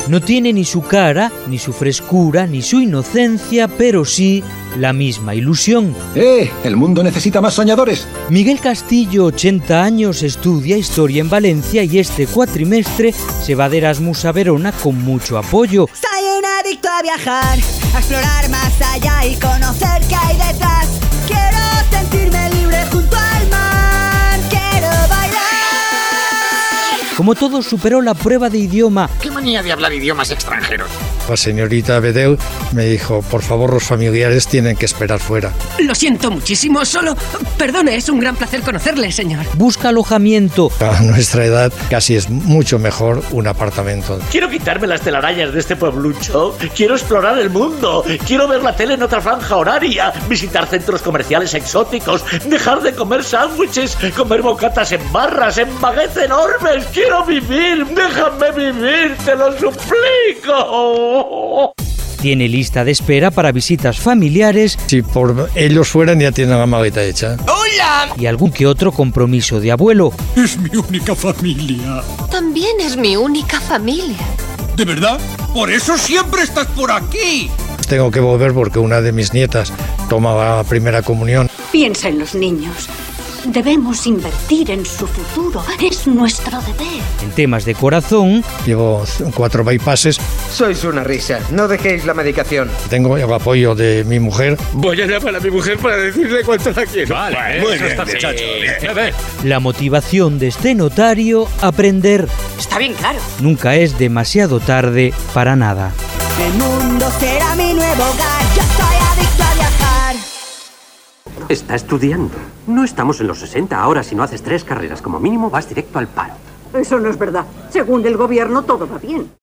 No tiene ni su cara, ni su frescura, ni su inocencia, pero sí la misma ilusión. El mundo necesita más soñadores. Miguel Castillo, 80 años, estudia Historia en Valencia y este cuatrimestre se va de Erasmus a Verona con mucho apoyo. Soy un adicto a viajar, a explorar más allá y conocer qué hay detrás. Quiero sentirme libre junto al mar, quiero bailar. Como todos, superó la prueba de idioma. ¡Qué manía de hablar idiomas extranjeros! La señorita Bedeu me dijo, por favor, los familiares tienen que esperar fuera. Lo siento muchísimo, solo... Perdone, es un gran placer conocerle, señor. Busca alojamiento. A nuestra edad casi es mucho mejor un apartamento. Quiero quitarme las telarañas de este pueblucho. Quiero explorar el mundo. Quiero ver la tele en otra franja horaria. Visitar centros comerciales exóticos. Dejar de comer sándwiches. Comer bocatas en barras, en baguettes enormes. Quiero vivir. Déjame vivir, te lo suplico. Tiene lista de espera para visitas familiares. Si por ellos fueran ya tienen la maleta hecha. ¡Hola! Y algún que otro compromiso de abuelo. Es mi única familia. También es mi única familia. ¿De verdad? ¡Por eso siempre estás por aquí! Tengo que volver porque una de mis nietas toma la primera comunión. Piensa en los niños. Debemos invertir en su futuro. Es nuestro deber. En temas de corazón... Llevo 4 bypasses. Sois una risa. No dejéis la medicación. Tengo el apoyo de mi mujer. Voy a llamar a mi mujer para decirle cuánto la quiero. Vale, bueno, está muchacho. La motivación de este notario, aprender. Está bien claro. Nunca es demasiado tarde para nada. El mundo será mi nuevo hogar. Yo soy adicto a viajar. Está estudiando. No estamos en los 60. Ahora, si no haces 3 carreras como mínimo, vas directo al paro. Eso no es verdad. Según el gobierno, todo va bien.